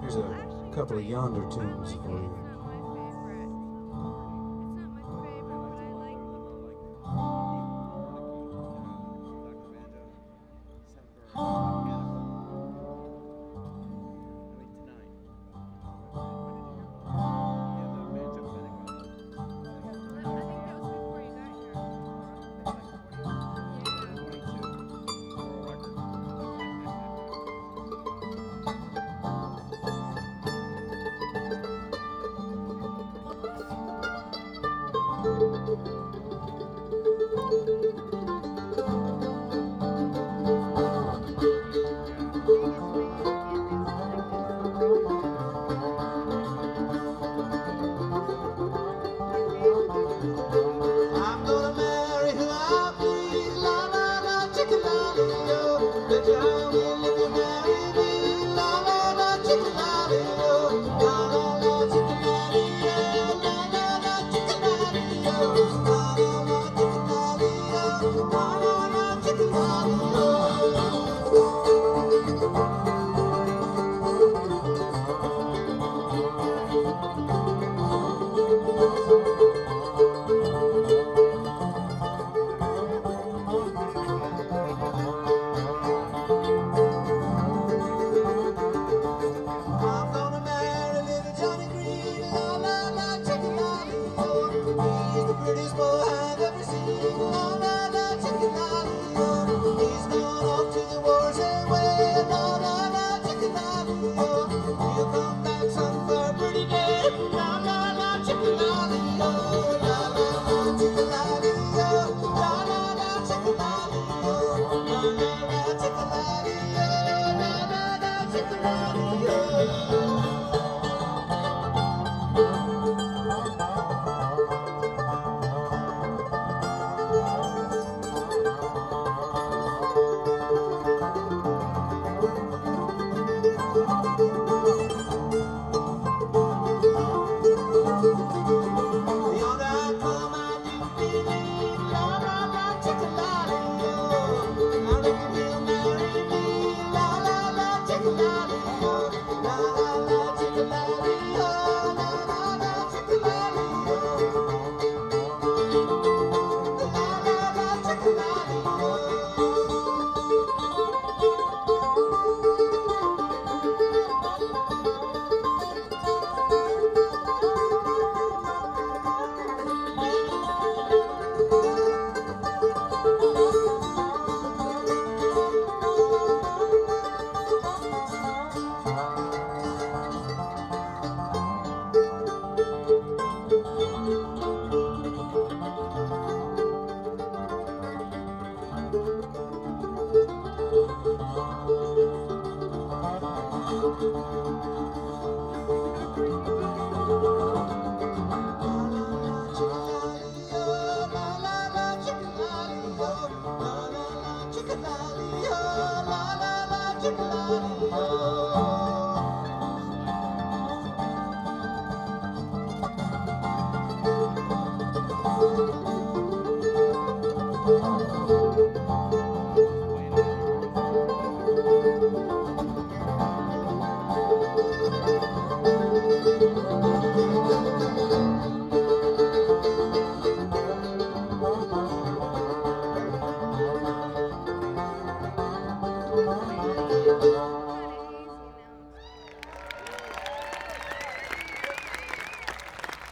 Here's a couple of Yonder tunes for you. I'm gonna marry who I please, la la la, chicken lolly-o. Bet you I will if you marry me, la la la, chicken lolly-o. La la la, chicken lolly-o, la la la, chicken lolly-o. La la la, chicken lolly-o, la la la, chicken lolly-o. I'm gonna marry little Johnny Green, la la la, chicken lolly-o. He's the prettiest boy I've ever seen, la la la, chicken lolly-o. He's gone off to the wars away, la la la, chicken lolly-o. He'll come back some for a pretty day, la la la, chicken lolly-o. La la la, chicken lolly-o, la la la, chicken lolly-o. La la la, chicken lolly-o, la la la, chicken lolly-o. Yonder I come, I do believe, la la la, chicken lolly-o. Now if you will marry me, la la la, chicken lolly-o. La la la, chicken lolly-o, la la la, chicken lolly-o. La la la, chicken lolly-o. Thank you.